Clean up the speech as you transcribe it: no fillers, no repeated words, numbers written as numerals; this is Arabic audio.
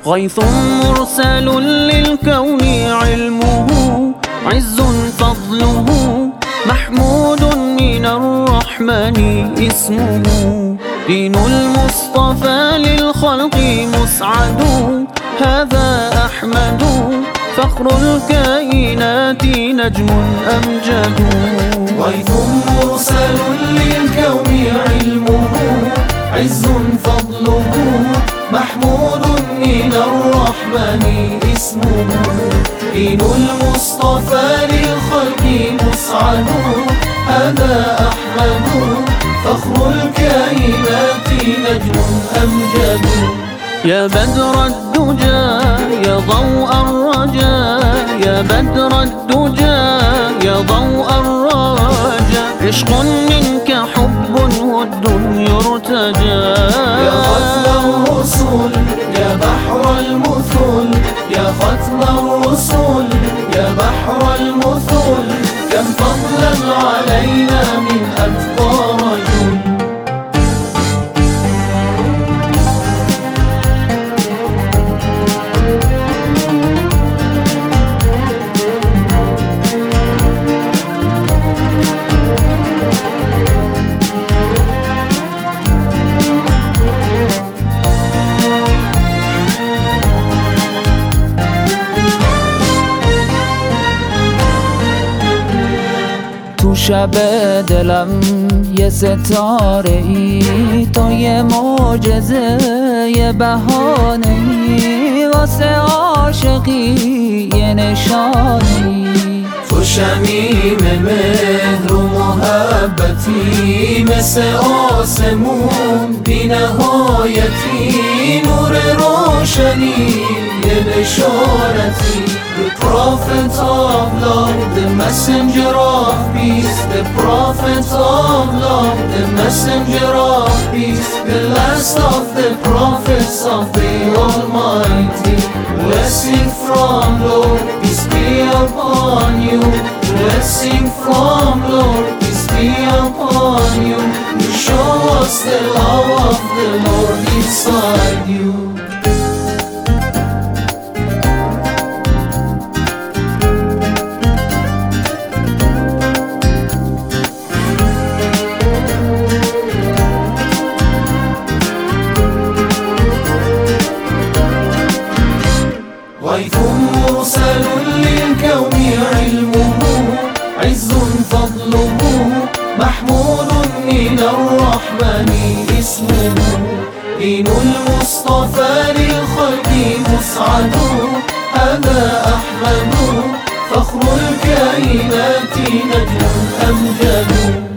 غيث مرسل للكون علمه، عز فضله، محمود من الرحمن اسمه. دين المصطفى للخلق مسعد، هذا أحمد فخر الكائنات نجم أمجد. غيث مرسل للكون علمه، عز فضله، محمود من الرحمن اسمه. دين المصطفى للخلق مسعد، هذا أحمد فخر الكائنات نجم أمجد. يا بدر الدجى يا ضوء الرجاء، يا بدر الدجى يا ضوء الرجاء، عشق منك حب ود يرتجى. يا ختم الرسل يا بحر المثل، يا ختم الرسل يا بحر المثل، كم فضلا علينا من أتقى رجل. تو شب دلم یه ستاره ای، تو یه معجزه یه بهانه ای، واسه عاشقی یه نشانی. تو شمیم مهر و محبتی، مثل آسمون بی نهایتی، نور روشنی یه بشارتی. The prophet of love, the messenger of peace, the prophet of love, the messenger of peace, the last of the prophets of the Almighty. Blessing from Lord, peace be upon you. Blessing from Lord, peace be upon you. You show us the love of the Lord inside you. غيث مرسل للكون علمه، عز فضله، محمود من الرحمن اسمه. دين المصطفى للخلق مسعد، هذا أحمد فخر الكائنات نجم أمجد.